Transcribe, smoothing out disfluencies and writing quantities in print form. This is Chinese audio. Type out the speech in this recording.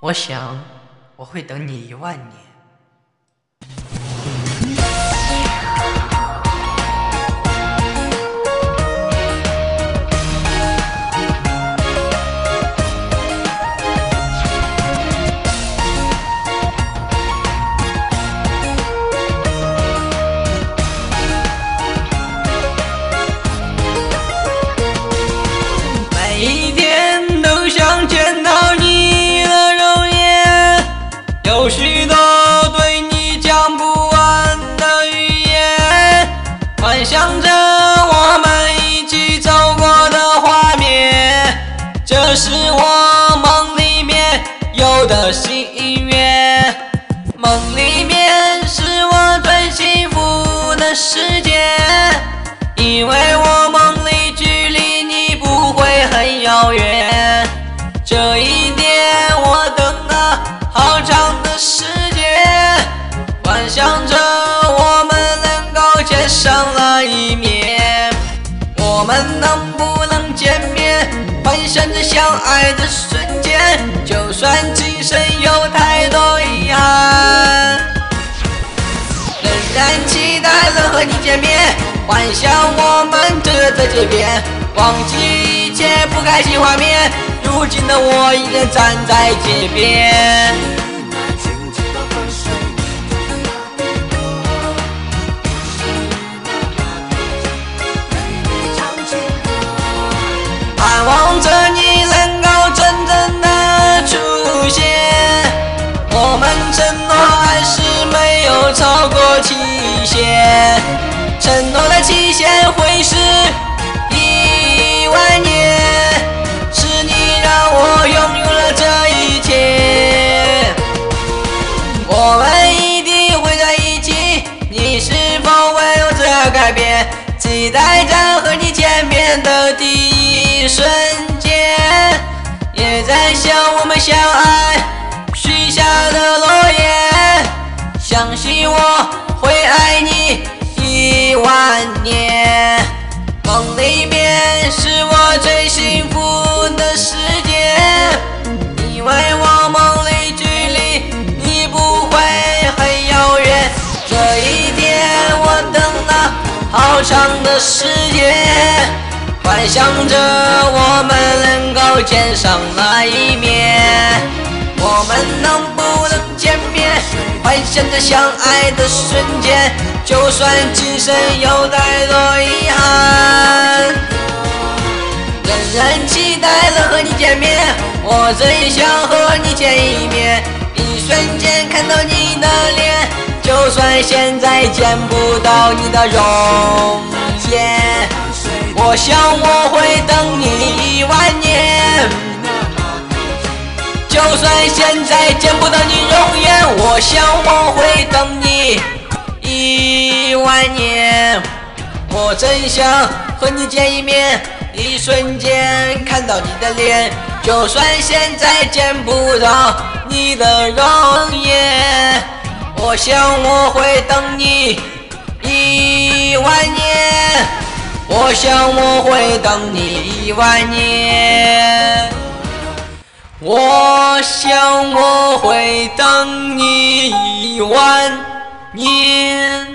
我想我会等你10000年。每一天都想见到你的容颜，有许多对你讲不完的语言，幻想着我们一起走过的画面，这是我梦里面有的心愿，梦里面是我最幸福的世界，因为我梦里距离你不会很遥远，这一点我等了好长的时间，幻想着我们能够见上了一面，我们能不能见面，幻想着相爱的瞬间，就算今生有太多遗憾，仍然期待着和你见面，幻想我们走在街边，忘记一切不开心画面，如今的我一人站在街边，盼望着你能够真正的出现，我们承诺还是没有超过期限，承诺的期限会是10000年，是你让我拥有了这一切，我们一定会在一起，你是否为我这样改变，期待着和你见面的第一瞬间，也在想我们相爱许下的诺言，相信我会爱你10000年，梦里面是我最幸福的世界，因为我梦里距离你不会很遥远，这一天我等了好长的时间，幻想着我们能够见上那一面，我们能不能见面，幻想着相爱的瞬间，就算今生有太多遗憾，仍然期待着和你见面，我真想和你见一面，一瞬间看到你的脸，就算现在见不到你的容颜，我想我会等你10000年，就算现在见不到你容颜，我想我会等你10000年，我真想和你见一面，一瞬间看到你的脸，就算现在见不到你的容颜，我想我会等你10000年，我想我会等你10000年，我想我会等你10000年。